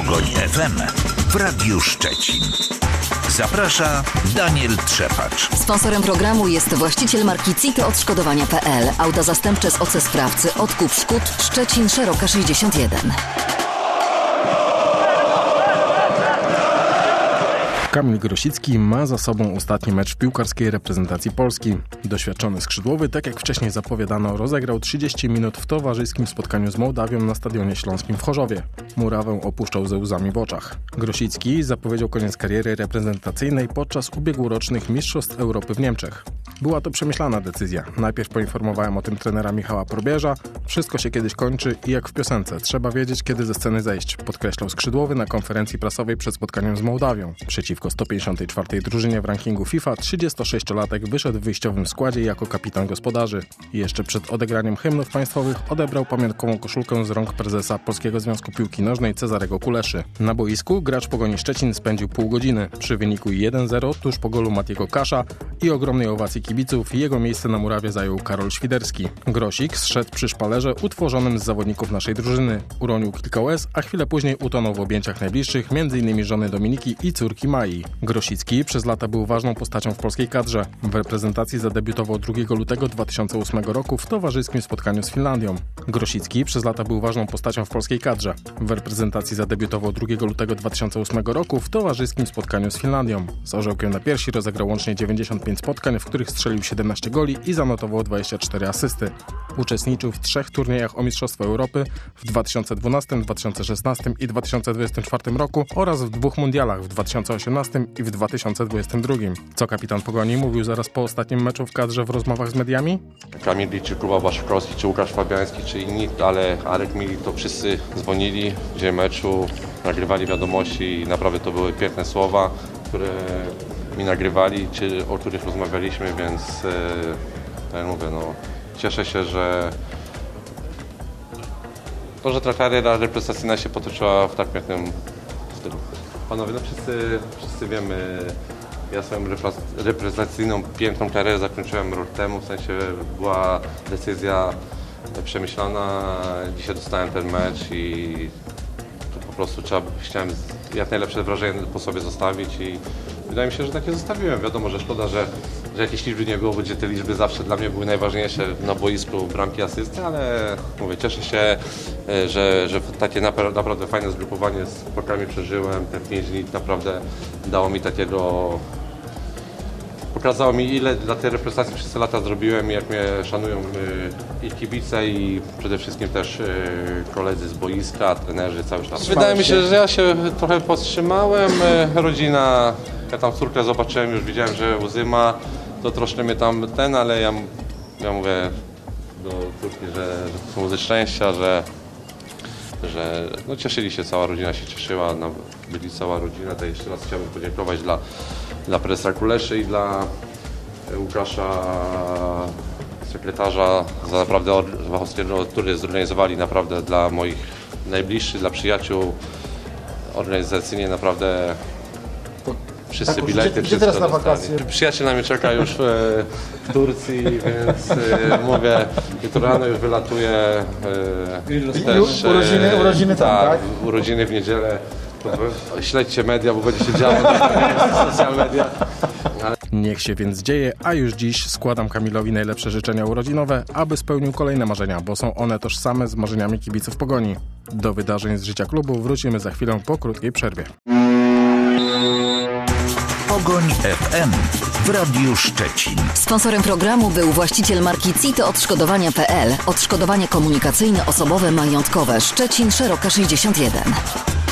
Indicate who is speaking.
Speaker 1: Pogoń FM w Radiu Szczecin. Zaprasza Daniel Trzepacz.
Speaker 2: Sponsorem programu jest właściciel marki CITO Odszkodowania.pl. Auta zastępcze z OC Sprawcy. Odkup szkód. Szczecin, Szeroka 61.
Speaker 3: Kamil Grosicki ma za sobą ostatni mecz w piłkarskiej reprezentacji Polski. Doświadczony skrzydłowy, tak jak wcześniej zapowiadano, rozegrał 30 minut w towarzyskim spotkaniu z Mołdawią na Stadionie Śląskim w Chorzowie. Murawę opuszczał ze łzami w oczach. Grosicki zapowiedział koniec kariery reprezentacyjnej podczas ubiegłorocznych Mistrzostw Europy w Niemczech. Była to przemyślana decyzja. Najpierw poinformowałem o tym trenera Michała Probierza. Wszystko się kiedyś kończy i jak w piosence. Trzeba wiedzieć, kiedy ze sceny zejść, podkreślał skrzydłowy na konferencji prasowej przed spotkaniem z Mołdawią. Przeciwko 154. drużynie w rankingu FIFA 36-latek wyszedł w wyjściowym składzie jako kapitan gospodarzy. I jeszcze przed odegraniem hymnów państwowych odebrał pamiątkową koszulkę z rąk prezesa Polskiego Związku Piłki Nożnej Cezarego Kuleszy. Na boisku gracz Pogoni Szczecin spędził pół godziny. Przy wyniku 1-0 tuż po golu Matiego Kasza i ogromnej owacji kibiców jego miejsce na murawie zajął Karol Świderski. Grosik zszedł przy szpalerze utworzonym z zawodników naszej drużyny. Uronił kilka łez, a chwilę później utonął w objęciach najbliższych, m.in. żony Dominiki i córki Mai. Grosicki przez lata był ważną postacią w polskiej kadrze. W reprezentacji zadebiutował 2 lutego 2008 roku w towarzyskim spotkaniu z Finlandią. Grosicki przez lata był ważną postacią w polskiej kadrze. W reprezentacji zadebiutował 2 lutego 2008 roku w towarzyskim spotkaniu z Finlandią. Z orzełkiem na piersi rozegrał łącznie 95 spotkań, w których strzelił 17 goli i zanotował 24 asysty. Uczestniczył w 3 turniejach o Mistrzostwo Europy w 2012, 2016 i 2024 roku oraz w 2 mundialach w 2018 i w 2022. Co kapitan Pogoni mówił zaraz po ostatnim meczu w kadrze w rozmowach z mediami?
Speaker 4: Kamil, czy Kuba Błaszczykowski, czy Łukasz Fabiański, czy inni, ale Arek Milik to wszyscy dzwonili w dzień meczu, nagrywali wiadomości i naprawdę to były piękne słowa, które mi nagrywali, o których rozmawialiśmy, więc tak jak mówię, cieszę się, że ta kariera reprezentacyjna się potoczyła w tak pięknym stylu. Panowie, wszyscy wiemy, ja swoją reprezentacyjną piękną karierę zakończyłem rok temu, w sensie była decyzja przemyślana, dzisiaj dostałem ten mecz i po prostu chciałem jak najlepsze wrażenie po sobie zostawić i wydaje mi się, że takie zostawiłem. Wiadomo, że szkoda, że jakieś liczby nie było, bo te liczby zawsze dla mnie były najważniejsze na boisku, bramki, asysty, ale mówię, cieszę się, że takie naprawdę fajne zgrupowanie z Polkami przeżyłem. Te 5 dni naprawdę dało mi takiego... Pokazało mi, ile dla tej reprezentacji przez te lata zrobiłem i jak mnie szanują i kibice i przede wszystkim też koledzy z boiska, trenerzy, cały czas. Wydaje mi się, że ja się trochę powstrzymałem. Rodzina, ja tam córkę zobaczyłem, już widziałem, że łzy ma, to troszkę mnie tam ale ja mówię do córki, że to są łzy szczęścia, że cieszyli się, cała rodzina się cieszyła, byli cała rodzina. To jeszcze raz chciałbym podziękować dla prezesa Kuleszy i dla Łukasza, sekretarza za naprawdę Wachowskiego, który zorganizowali naprawdę dla moich najbliższych, dla przyjaciół organizacyjnie naprawdę wszyscy bilety.
Speaker 5: Gdzie teraz na wakacje?
Speaker 4: Przyjaciel na mnie czeka już w Turcji, więc mówię, jutro rano już wylatuję.
Speaker 5: Urodziny tam, tak?
Speaker 4: Urodziny w niedzielę. Śledźcie media, bo będzie się działo na social media.
Speaker 3: Niech się więc dzieje, a już dziś składam Kamilowi najlepsze życzenia urodzinowe, aby spełnił kolejne marzenia, bo są one tożsame z marzeniami kibiców Pogoni. Do wydarzeń z życia klubu wrócimy za chwilę po krótkiej przerwie.
Speaker 1: Pogoń FM w Radiu Szczecin.
Speaker 2: Sponsorem programu był właściciel marki CITO Odszkodowania.pl. Odszkodowanie komunikacyjne, osobowe, majątkowe. Szczecin, Szeroka 61.